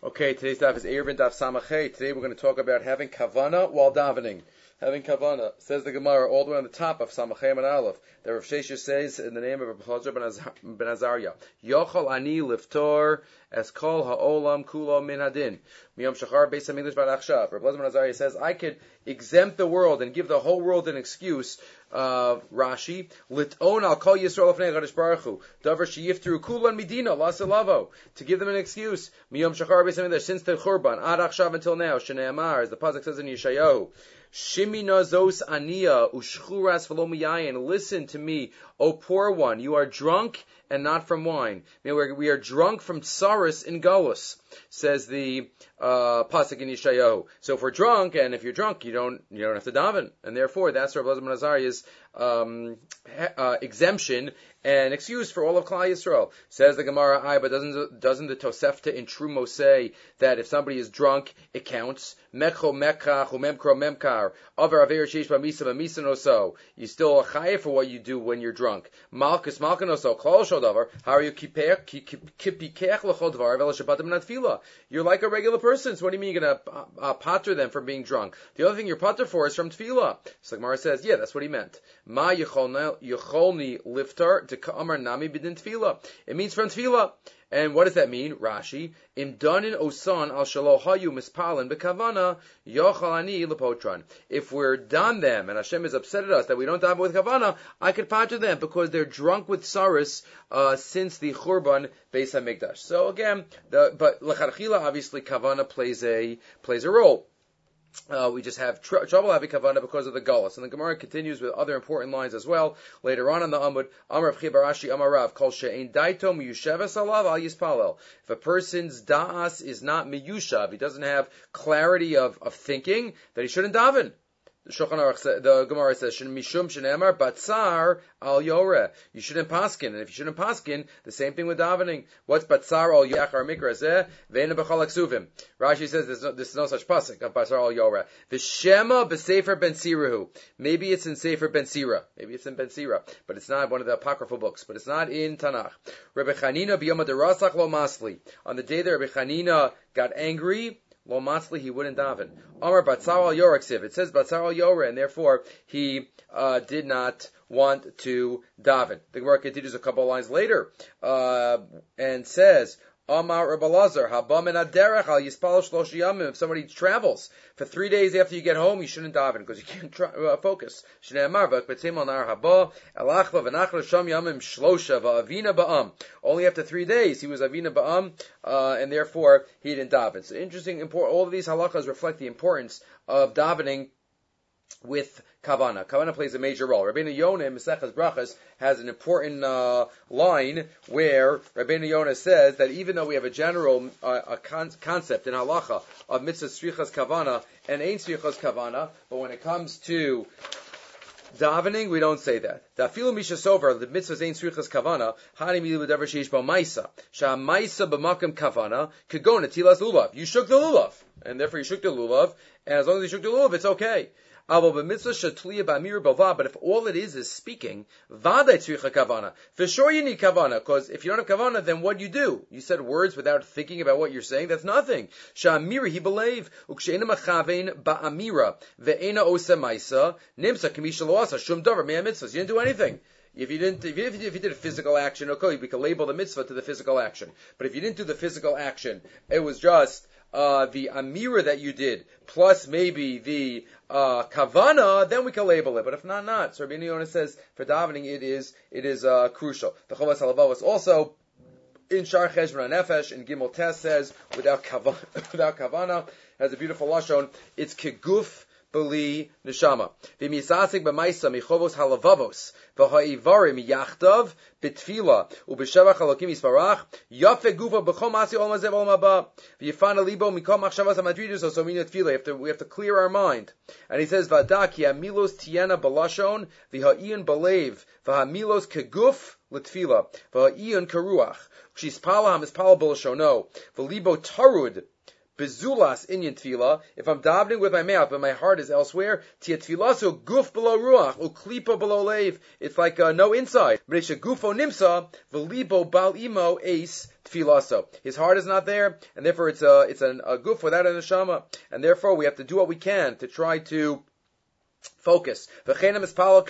Okay, today's daf is Eruvin Daf Samachay. Today we're going to talk about having kavana while davening. Having kavana. Says the Gemara all the way on the top of Samachay and Aleph. That Rav Shesha says in the name of Rav Chazar ben Azariah, Yochol ani liftor es kol ha'olam kulo min hadin. Miyom shachar beis hamikdash bar achshav. Rav Chazar ben Azariah says, I could exempt the world and give the whole world an excuse. Rashi, liton al kol Yisrael afnei Chadash Baruch Hu, davar sheyiftru kulan medina lasalavo, to give them an excuse. Miyom shachar beis hamikdash, since the Churban ad achshav until now, Shneamar, as the pasuk says in Yeshayahu. Shimina zos ania ushchuras v'lo miyayin. Listen to me, O poor one. You are drunk and not from wine. We are drunk from tsaris in galus, says the pasuk in Yeshayahu. So if we're drunk, and if you're drunk, you don't have to daven, and therefore that's Rav Elazar ben Azariah's exemption and excuse for all of Klal Yisrael. Says the Gemara, but doesn't the Tosefta in Trumo say that if somebody is drunk, it counts? Mekcho mekach umemkro memkar aver aver sheish b'misa b'misa no so. You still a chayev for what you do when you're drunk. Malkus malkan so klal shodavar. How are you kipikech l'chol dvar v'el shabbatim natfila? You're like a regular person. So what do you mean you're gonna pater them from being drunk? The other thing you're pater for is from tefillah. So the Gemara says, yeah, that's what he meant. Ma yecholni liftar to ka'amar nami b'din tefillah. It means from tefillah. And what does that mean? Rashi, im danin osan al shalo hayu mispalin bekavana yochal ani lepotran. If we're done them, and Hashem is upset at us that we don't daven with kavana, I could pater them because they're drunk with saris since the Churban Beis Hamikdash. So again, but lechatchila obviously kavana plays a role. We just have trouble having kavanah because of the galus. And the Gemara continues with other important lines as well. Later on in the Amud, Amar Rav Barashi Amar Rav, Kol she'ein daito miyushavas alav al yispalel. If a person's da'as is not miyushav, he doesn't have clarity of thinking, that he shouldn't daven. The Gemara says, "Mishum shenemar batzar al yoreh." You shouldn't paskin, and if you shouldn't paskin, the same thing with davening. What's batzar al yachar mikra zeh ve'ena b'chalak suvim? Rashi says there's no such pasuk of batzar al yoreh. V'shema b'sefer ben sirahu. Maybe it's in Sefer ben Sira. Maybe it's in Ben Sira, but it's not one of the apocryphal books. But it's not in Tanakh. Rabbi Chanina b'yom derasach lo masli. On the day that Rabbi Chanina got angry, lo matzli, he wouldn't daven. Amar batzar al yoreksiv. It says batzar al yoreh, and therefore he did not want to daven. The Gemara continues a couple of lines later and says, Amar Rabbi Elazar, haba min haderech al yispal shlosh yamim. If somebody travels for 3 days after you get home, you shouldn't daven because you can't focus. Shneimar v'akbetzim al nar haba elachva v'nachla sham yamim shlosha v'avina ba'am. Only after 3 days he was avina ba'am, and therefore he didn't daven. So interesting. All of these halachas reflect the importance of davening with kavana. Kavana plays a major role. Rabbeinu Yonah in Maseches Brachas has an important line where Rabbeinu Yonah says that even though we have a general concept in halacha of mitzvah tzrichas kavana and ein tzrichas kavana, but when it comes to davening, we don't say that. The afilu misha sover, the mitzvahs ain't tzrichas kavana, hani milu b'davar sheish bo maisa. Sha maisa b'makam kavana, kagon atilas lulav. You shook the lulav, and therefore you shook the lulav, and as long as you shook the lulav, it's okay. But if all it is speaking, for sure you need kavana, because if you don't have kavana, then what do? You said words without thinking about what you're saying. That's nothing. Sha'amira he believe uksheina machavein ba'amira ve'ena osa maisa nimsa kamisha loasa shum davar me'amitzvahs. You didn't do anything. If you did a physical action, okay, we can label the mitzvah to the physical action. But if you didn't do the physical action, it was just the amira that you did, plus maybe the kavana, then we can label it. But if not. So Rabbeinu Yonah says for davening it is crucial. The Chovas HaLevavos also in Shar Cheshbon HaNefesh in Gimel Tes says without kavana has a beautiful lashon. It's keguf b'li neshama. V'misasik b'maisa michovos halavavos v'ha'ivarim yachtav b'tfila u'b'shevach halokim yisparach yafe gufa b'chom asi ol mazeh ol maba v'yifana libo mikom machshavas hamadridus so mina tfila. We have to clear our mind. And he says v'adak yamilos tiena b'lashon v'ha'iyun b'lev v'hamilos keguf l'tfila v'ha'iyun karuach. She's pala hamispala b'lashono v'libo tarud bezulas inyan tefillah, if I'm davening with my mouth but my heart is elsewhere, tia tefillah guf below ruach, uklipa below leiv. It's like no inside. B'reisha gufo nimsa, v'libo bal imo ace tfilaso. His heart is not there, and therefore it's a guf without a neshama, and therefore we have to do what we can to try to focus. I'm shaking. He's not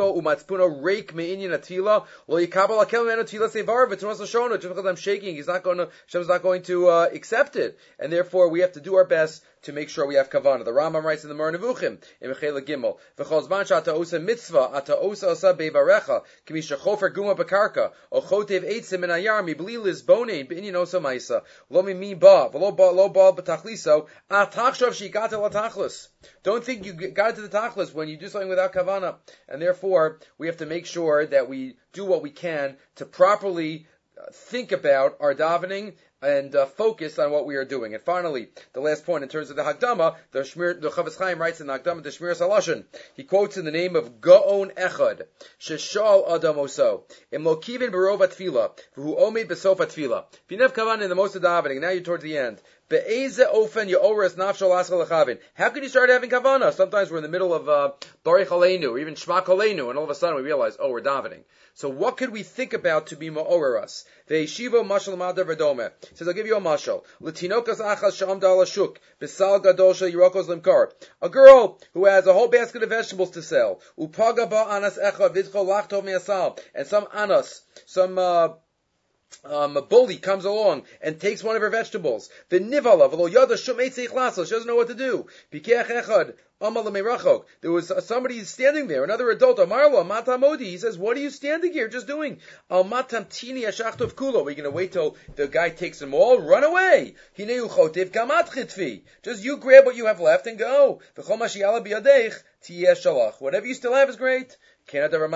going to. Hashem's not going to accept it, and therefore we have to do our best to make sure we have kavanah. The Rambam writes in the Moreh Nevuchim in Mechela Gimel, "V'chol zman she'ata osa mitzvah, ata osa asa beivarecha, k'mi shechofer guma b'karka, o chotev eitzim min hayar, mi bli lizbonein b'inyan osa ma'isa, lo mi ba, v'lo ba b'tachliso, atachshav she'igata l'tachlis." Don't think you got to the tachlis when you do something without kavanah, and therefore we have to make sure that we do what we can to properly think about our davening and focus on what we are doing. And finally, the last point in terms of the Hagdama, the Chavetz Chaim writes in the Hagdama to Shmiras HaLashon, he quotes in the name of Gaon Echad, Sheshal Adam Oso, Im Lo Kivin Berov HaTfilah, V'hu Omed Besof HaTfilah. If you have kavanah in the most of davening, now you're towards the end, Be'eze ofen yo'oras nafshal asal lechavin. How can you start having kavanah? Sometimes we're in the middle of Baruch Aleinu, or even Shema Koleinu, and all of a sudden we realize, oh, we're davening. So what could we think about to be ma'orer us? Ve'eshivo mashal madar v'dome. He says, I'll give you a mashal. L'tinokas achas sham dal ashuk, besal gadol shel yirokos limkar. A girl who has a whole basket of vegetables to sell. Upaga ba anas echa vidcho lachtov me'asal. And some anas, a bully comes along and takes one of her vegetables. The nivala v'lo yada shum eitzei chlaso. She doesn't know what to do. Pikeach echad. There was somebody standing there, another adult. Amarlo Mata Modi. He says, "What are you standing here just doing?" Al Matam Tini Ashachtov Kulo. We're going to wait till the guy takes them all. Run away. Hineu Chotiv Gamat Chitfi. Just you grab what you have left and go. V'chol Mashiach Biyadech Tiyeh Shalach. Whatever you still have is great. The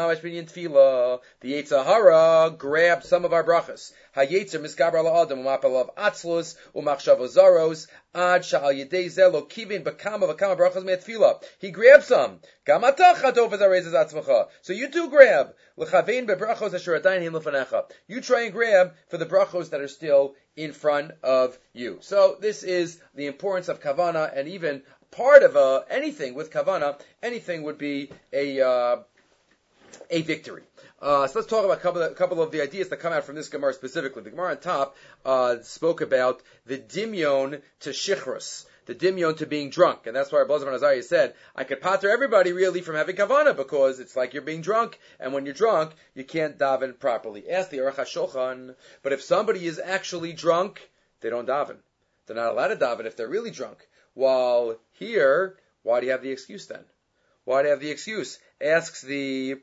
Yetzer grabbed some of our brachas. Hayetzer miskaber la'adam u'mapalav atzlus u'machshavo zaros ad sha'al yedei zelo kivin b'kama brachas me'tfila. He grabbed some. Gamatach chatov azarezes atzmacha. So you too grab. L'chavein bebrachos asher adayin him lefanecha. You try and grab for the brachos that are still in front of you. So this is the importance of kavanah, and even part of anything with kavanah, anything would be a victory. So let's talk about a couple of the ideas that come out from this Gemara specifically. The Gemara on top spoke about the dimyon to shichrus, the dimyon to being drunk, and that's why Rabbi Elazar Azariah said, I could pater everybody really from having kavanah, because it's like you're being drunk, and when you're drunk, you can't daven properly. Ask the Aruch HaShulchan, but if somebody is actually drunk, they don't daven. They're not allowed to daven if they're really drunk. While here, why do you have the excuse then? Why do you have the excuse? Asks the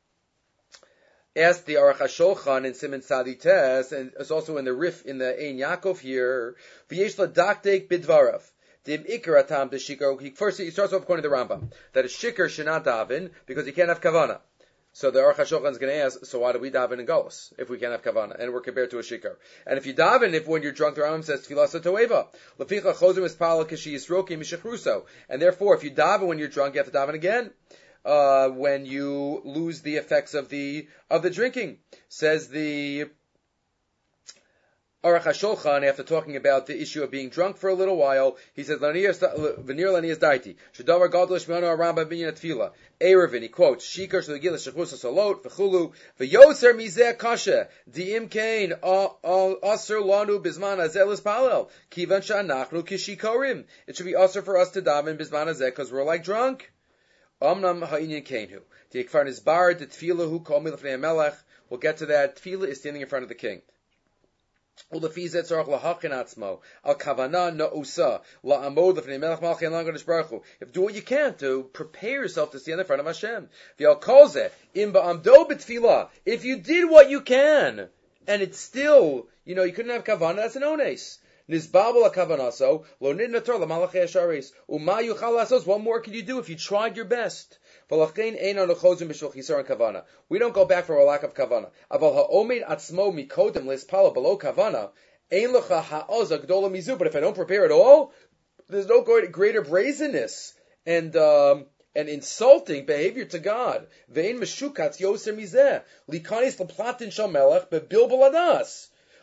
Aruch HaShulchan in Siman Tzadi Tes, and it's also in the Rif in the Ein Yaakov here. V'yesh l'daktek bidvarav. Dim ikar atam b'shikar. First, he starts off quoting the Rambam that a shikar should not daven because he can't have kavanah. So the Aruch HaShulchan is going to ask, so why do we daven in Golus if we can't have kavanah and we're compared to a shikar? And if you daven, if when you're drunk, the Rambam says tefillah toeva. Leficha chozim is pala kashi yisroki mishachruso. And therefore, if you daven when you're drunk, you have to daven again. When you lose the effects of the drinking, says the Aruch HaShulchan, after talking about the issue of being drunk for a little while, he says, "V'nir lanias daiti shedavar gadol shmianu aramba binyan tefila." Erevin, he quotes, "Shikar shlegila shechus salot v'chulu v'yoser mizeh kasha diim kain aser lanu bizman hazeh l'spalel kivan she'anachnu kishikorim." It should be aser for us to daven bizman hazeh because we're like drunk. Amnam ha'inyan kainu. The Yekfar Nizbar, the Tefillah hu kol milafnei melech. We'll get to that. Tefillah is standing in front of the king. Ulefizet tzarach lahachin atzmo al kavana na'usa la'amod lefnei melech malchei langadosh baruch hu. If do what you can to prepare yourself to stand in front of Hashem. V'al kol zeh im ba'amdo b'tefillah. If you did what you can and it's still, you couldn't have kavana, that's an ones. Nizbabel akavanaso lo nidnator la malachei hasharis uma yuchal lasos. What more could you do if you tried your best? V'lachein ein anu chozim b'shul chisar kavana. We don't go back for a lack of kavana. Aval ha'omed atzmo mikodem lispala below kavana ein lecha ha'oza gdola mizu. But if I don't prepare at all, there's no greater brazenness and insulting behavior to God. Ve'ein meshukatz yoser mizeh likanis leplatin shel melech bebilbel adas.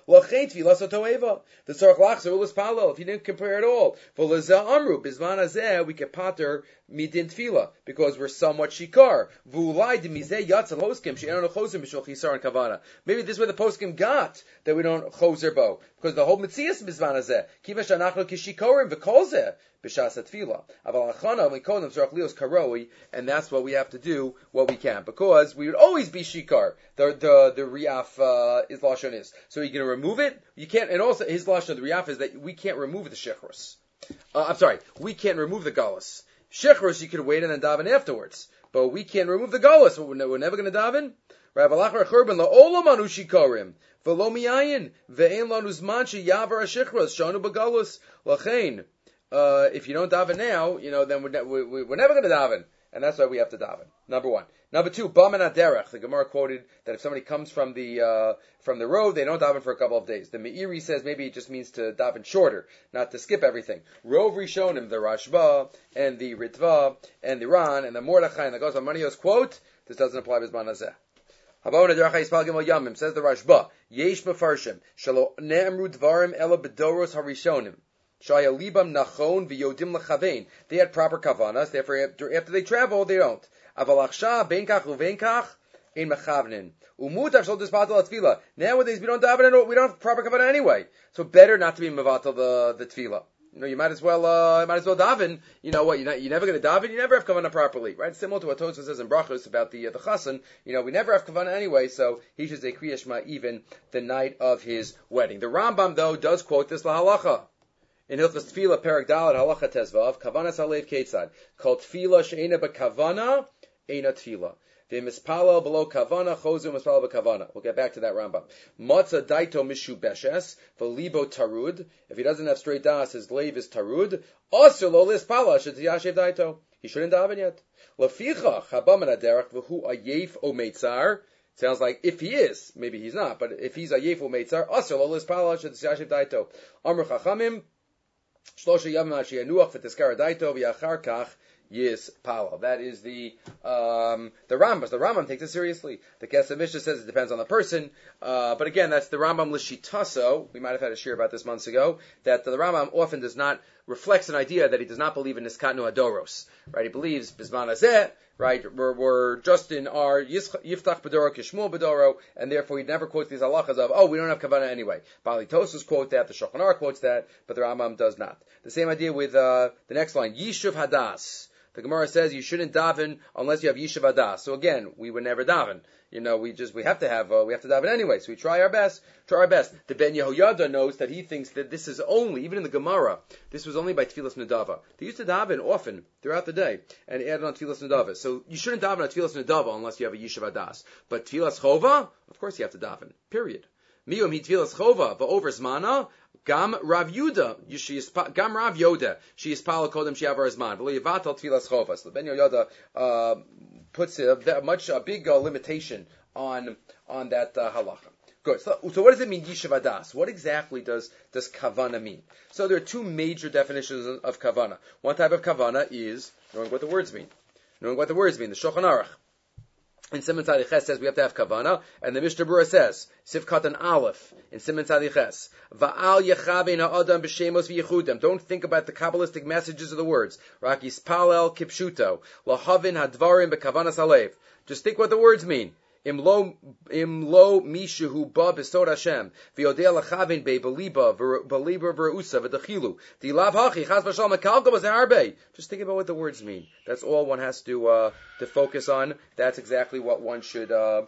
L'chein tefillah sotoeva. The tzarich lachzer ulas palo. If you didn't compare at all, for leza amru bizman hazeh we can pater midin tefillah because we're somewhat shikar. V'ulai demizeh yatzal poskim she'enon chosim b'shul chisar and kavana. Maybe this is where the poskim got that we don't choser bo because the whole mitzias bizman hazeh kiva shanachnu kishikorim v'kolzeh b'shas tefillah. Aval achana we call them tzarich lios karoi, and that's what we have to do what we can because we would always be shikar. The riaf is lashon is. So you're going to remove it? You can't. And also his lashon the riaf is that we can't remove the shechrus. I'm sorry, we can't remove the galus. Shechrus you could wait and then daven afterwards, but we can't remove the galus. We're never going to daven. Rav alachar churban laolam anu shikarim v'lo miyayin ve'en lanu zman sheyavar hashechrus shanu b'galus lachein. If you don't daven now, then we're never going to daven. And that's why we have to daven. Number one. Number two, bam and aderech. The Gemara quoted that if somebody comes from the road, they don't daven for a couple of days. The Meiri says maybe it just means to daven shorter, not to skip everything. Rov Rishonim, the Rashba, and the Ritva, and the Ran, and the Mordechai, and the Gosam Manios quote, this doesn't apply to Bizman Hazeh. Habon aderech yispal gimel yamim, says the Rashba, yesh mefarshim, shalo ne'emru dvarim ela bedoros harishonim. They had proper kavanas, therefore after they travel, they don't. Nowadays we don't daven, we don't have proper kavanah anyway. So better not to be mevatel the tefillah. You might as well daven. You know what? You're never going to daven. You never have kavanah properly, right? Similar to what Tosfos says in Brachos about the chassan. We never have kavanah anyway, so he should say Kriya Shema even the night of his wedding. The Rambam though does quote this lahalacha. In Hilchos Tefillah, Perek Dalet, Halacha Tezvav, Kavanas Halev Ketzad, called Tefillah she'ena b'kavana, eina Tefillah. V'mispalel below kavana, chozu mispalel b'kavana. We'll get back to that Rambam. Matzah daito mishu beshes, v'libo tarud. If he doesn't have straight das, his glaive is tarud. Asur lo lispala, shetiyashev daito. He shouldn't daven yet. Leficha, chabam and aderech, v'hu ayef o meitzar. Sounds like if he is, maybe he's not, but if he's ayef o meitzar, asur lo lispala, shetiyashev daito. Amr chachamim, Shlosha Yamim Hashiyanuach v'Tizkara Daito v'Yachar Kach Yis Pala. That is the Rambam. The Rambam takes it seriously. The Kesef Mishnah says it depends on the person, but again, that's the Rambam Lishitaso. We might have had a shir about this months ago. That the Rambam often does not reflects an idea that he does not believe in Niskatnu Hadoros. Right? He believes Bizman Hazeh. Right, we're just in our Yiftach Bedoro Kishmul Bedoro, and therefore he never quotes these halachas of, we don't have kavanah anyway. Bali Tosfos quote that, the Shulchan Aruch quotes that, but the Rambam does not. The same idea with the next line, Yishuv Hadas. The Gemara says you shouldn't daven unless you have Yishuv Hadas. So again, we would never daven. We have to daven anyway. So we try our best. The Ben Yehoyada knows that he thinks that this is only, even in the Gemara, this was only by Tfilas Nedava. They used to daven often throughout the day and added on Tfilas Nedava. So you shouldn't daven on Tfilas Nedava unless you have a Yishuv Hadas. But Tfilas Chova, of course you have to daven. Period. Miyom hi Tfilas Chova va'over zmana. Gam Rav Yoda, she is pala kodem shiavar zman. V'lo yivatal tfilas chovas. So Ben Yehoyada puts a big limitation on that halacha. Good. So what does it mean yishuv hadas? What exactly does kavana mean? So there are two major definitions of kavana. One type of kavana is knowing what the words mean. The Shulchan Aruch in Siman Tzadi says we have to have kavana, and the Mishnah Berurah says Sivkat and Aleph in Siman Tzadi Va'al yechabein ha'adam b'shemos v'yichudem. Don't think about the Kabbalistic messages of the words. Rak yispalel kipshuto lahavin hadvarim b'kavanas halev. Just think what the words mean. Im lo mishu ba b'sod Hashem v'yodei lachavin be beliba v'reusa v'dechilu dilav hachi chas v'shal mekalka b'zeharbe. Just think about what the words mean. That's all one has to focus on. That's exactly what one should do,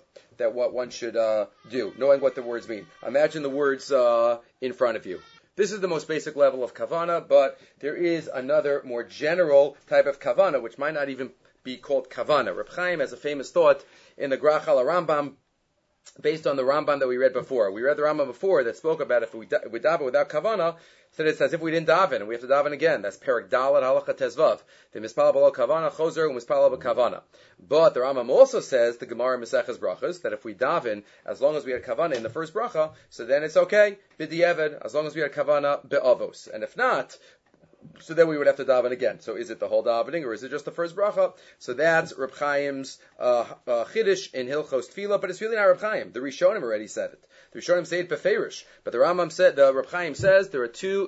knowing what the words mean. Imagine the words in front of you. This is the most basic level of kavana, but there is another more general type of kavana, which might not even be called kavana. Reb Chaim has a famous thought in the Grach al Rambam, based on the Rambam that we read before. We read the Rambam before that spoke about if we daven without kavana, so it's as if we didn't daven, and we have to daven again. That's Perek Dalet Halacha Tezvav. The mispala below kavana chozer u'mispala b'kavana. But the Rambam also says, the Gemara Maseches Brachos, that if we daven, as long as we had kavana in the first bracha, so then it's okay, b'di'evid, as long as we had kavana be'avos. And if not, So then we would have to daven again. So is it the whole davening, or is it just the first bracha? So that's Reb Chaim's chiddush in Hilchos Tefillah, but it's really not Reb Chaim. The Rishonim already said it. The Rishonim say it beferish, but the Rambam said, the Reb Chaim says there are two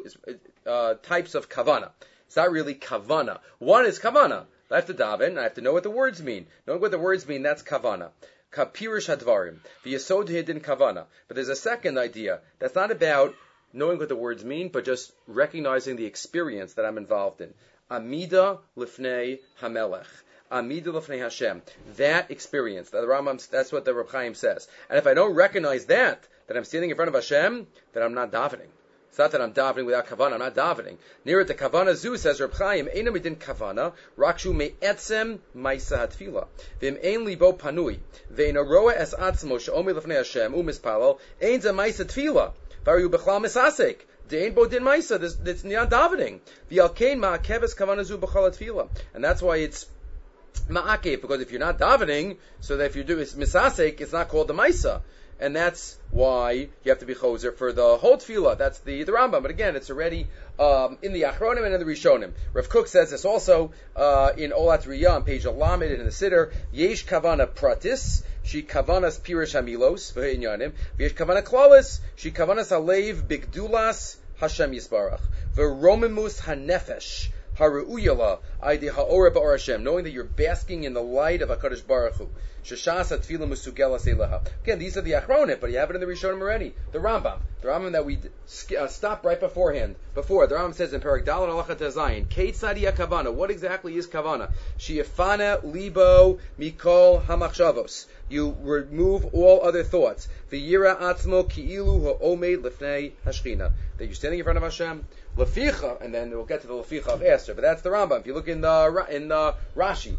types of kavana. It's not really kavana. One is kavana. I have to daven. I have to know what the words mean. Knowing what the words mean, that's kavana. Kapirish hadvarim. V'yasod hidden kavana. But there's a second idea. That's not about knowing what the words mean, but just recognizing the experience that I'm involved in. Amida lifnei hamelech. Amida lifnei Hashem. That experience. That's what the Reb Chaim says. And if I don't recognize that I'm standing in front of Hashem, then I'm not davening. It's not that I'm davening without kavana. I'm not davening. Near it, the kavana zu, says Reb Chaim, Eina midin kavana, rakshu me'etzem ma'isa hatfila. V'im ein libo panui. Ve'ina roa es atzmo she'omi lefnei Hashem, u'mispalal, ein ze ma'isa tfila. Varu b'chlal misasek. De'ein bo din ma'isa. It's not davening. V'yalkein ma'akeves kavana zu b'chal hatfila. And that's why it's ma'akev, because if you're not davening, so that if you do it's misasek, it's not called the ma'isa. And that's why you have to be choser for the whole tefillah. That's the Rambam. But again, it's already in the Achronim and in the Rishonim. Rav Kook says this also in Olat Riyah on page Alamed in the Siddur. Yesh kavana pratis, she kavanas pirish hamilos v'inyanim. Yesh kavana klalis, she kavanas alev bigdulas Hashem yisbarach. V'romimus hanefesh. Haru'uyala, Aidi ha'ora ba'or Hashem, knowing that you're basking in the light of HaKadosh Baruch Hu. Shashasa tefillah musugela seilaha. Again, these are the Achronim, but you have it in the Rishonim already. The Rambam that we stopped right beforehand. The Rambam says in Perek Daled Halacha Tezayin, Keitzadi kavana. What exactly is kavana? Shi'efana libo mikol hamachshavos. You remove all other thoughts. V'yira atzmo ki'ilu ha'omed lefnei hashchina. That you're standing in front of Hashem. Leficha, and then we'll get to the leficha of Esther, but that's the Rambam. If you look in the Rashi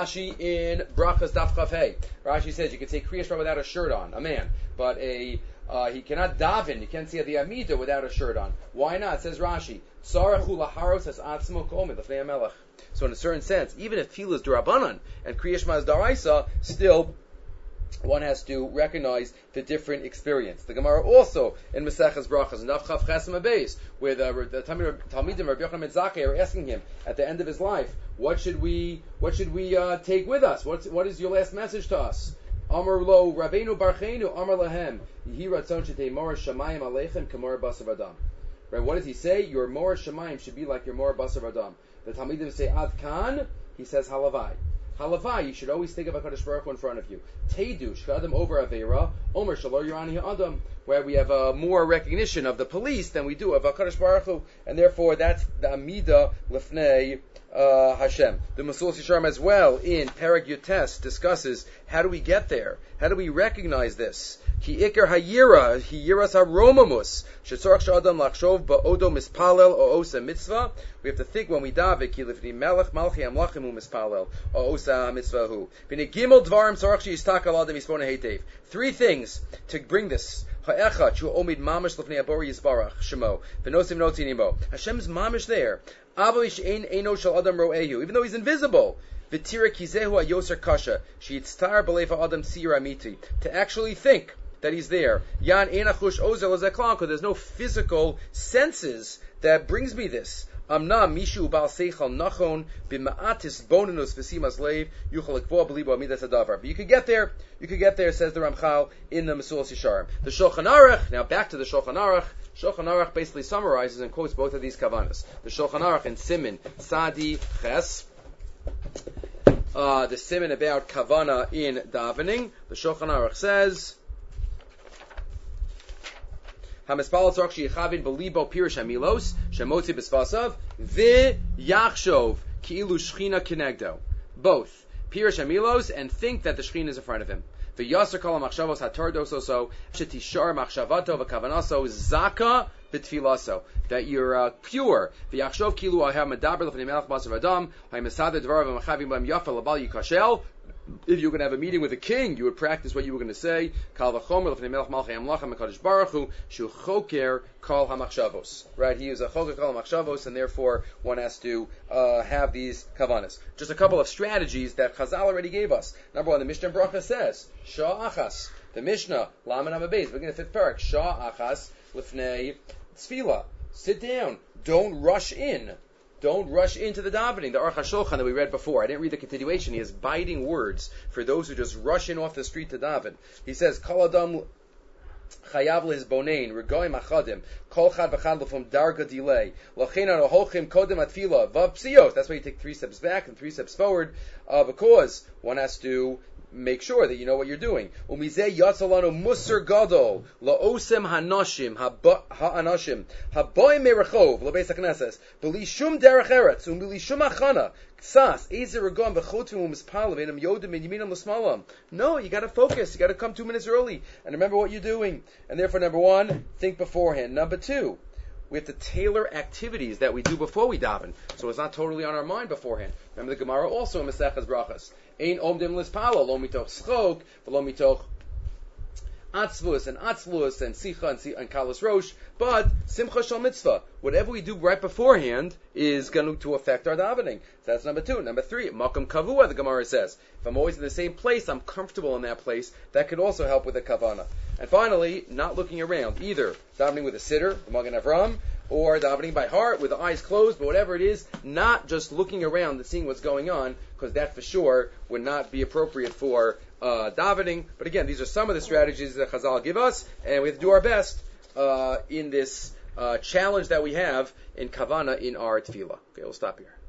in Brachas Daf Chav Hey, Rashi says you can say Kriya Shema without a shirt on, a man, but he cannot daven, you can't see the Amida without a shirt on. Why not? Says Rashi, Tzarachu laharos has atzmo komed lefnei hamelech. So in a certain sense, even if Tefillah is D'Rabbanan and Kriya Shema is D'Oraisa, still one has to recognize the different experience. The Gemara also in Maseches Brachas, Daf Chav Chesem Abeis, where the Talmidim Rabbi Yochanan ben Zakkai are asking him at the end of his life, what should we take with us? What is your last message to us? Amar lo Rabbeinu Barcheinu Amar lahem Yehi Ratzon Shetei Mor Shamayim Aleichem K'Mor Basar Adam. Right? What does he say? Your Mor Shamayim should be like your Mor Basar Adam. The Talmidim say Ad Kan. He says Halavai. Halavai, you should always think of HaKadosh Baruch Hu in front of you. Teidu, Shkadam over Aveira, Omer Shalor Yorani Adam, where we have more recognition of the police than we do of HaKadosh Baruch Hu, and therefore that's the Amida Lefnei Hashem. The Masul Sisharm as well in Perek Yutes discusses how do we get there? How do we recognize this? Ki Iker Hayira, Hiyiras HaRomamus, Shetzorach Shadam Lachshov Ba'odo Mispalel O Osa Mitzvah. We have to think when we daven, Ki Lifni Melech Malchi Amlachim Hu Mispalel O Osa Mitzvah Hu. V'ne Gimel Dvarim Tzorach She'istak Al Adam Yispona Heitev. Three things to bring this. Ha'echad Shu Omid Mamish Lifnei Abori Yisbarach Shemo V'nosim Notinimo. Hashem's Mamish there. Avolish Ein Eino Shel Adam Ro'ehu. Even though he's invisible. V'tira Kizehu HaYoser Kasha She'itztar B'leifa Adam Tzir Amiti. To actually think that he's there. Yan enachush ozel azeklan, because there's no physical senses that brings me this. Amna mishu bal seichal nachon b'ma'atis bonenus v'simas leiv yuchal ekvoa b'libo amidas hadavar. But you could get there, says the Ramchal in the Mesulas Yesharim. The Shulchan Aruch, now back to the Shulchan Aruch. Shulchan Aruch basically summarizes and quotes both of these kavanas. The Shulchan Aruch in Siman Sadi Ches, the Siman about kavana in davening. The Shulchan Aruch says, Hamispal tzorach sheyichavin belibo pirish hamilos shemotzi b'svasav v'yachshov ki'ilu shchina kinegdo. Both pirish hamilos and think that the shchina is in front of him. V'yasser kol hamachshavos hatardos oso shetishar machshavato v'kavanaso zaka b'tfilaso. That you're pure. V'yachshov ki'ilu aham medaber l'fnei melech basar v'adam ha'imisader dvarav v'machavim b'hem yafa l'bal yikashel. If you were going to have a meeting with a king, you would practice what you were going to say. Kal v'chomer l'fnei melech malchei amlachem HaKadosh Baruch Hu shu choker kol hamachshavos. Right? He is a choker kol hamachshavos, and therefore one has to have these kavanas. Just a couple of strategies that Chazal already gave us. Number one, the Mishnah Bracha says Shah Achas. The Mishnah Lamed Hamabeis, beginning of 5th parak, Shah Achas l'fnei tzfila. Sit down. Don't rush in. Don't rush into the davening. The Aruch HaShulchan that we read before, I didn't read the continuation. He has biting words for those who just rush in off the street to daven. He says, Kol Adam Chayav Lehizbonein, Regoim Achadim, Kol Chad V'chad L'fum Darga Delay, L'chein Ano Holchim Kodem Atfila, Vav Psiyos. That's why you take 3 steps back and 3 steps forward, because one has to make sure that you know what you're doing. Umizeh yatzalanu musar gadol laosem hanashim ha'anashim haboy merachov labeis hakneses b'lishum derech eretz u'b'lishum achana ksas ezer regam v'chotum u'mispalav enam yodim and yaminam l'smalam. No, you got to focus. You got to come 2 minutes early and remember what you're doing. And therefore, number 1, think beforehand. Number 2, we have to tailor activities that we do before we daven, so it's not totally on our mind beforehand. Remember the Gemara also in Maseches Brachas. Ein omdim lispala lo mitoch schok, v'lo mitoch atzvus and atzlus and sicha and kalas rosh, but simcha shal mitzvah. Whatever we do right beforehand is going to affect our davening. So that's number 2. Number 3, makam kavua, the Gemara says. If I'm always in the same place, I'm comfortable in that place. That could also help with the kavana. And finally, not looking around. Either davening with a sitter, the Magen Avram, or davening by heart with the eyes closed, but whatever it is, not just looking around and seeing what's going on, because that for sure would not be appropriate for davening. But again, these are some of the strategies that Chazal give us, and we have to do our best in this challenge that we have in Kavana in our tefillah. Okay, we'll stop here.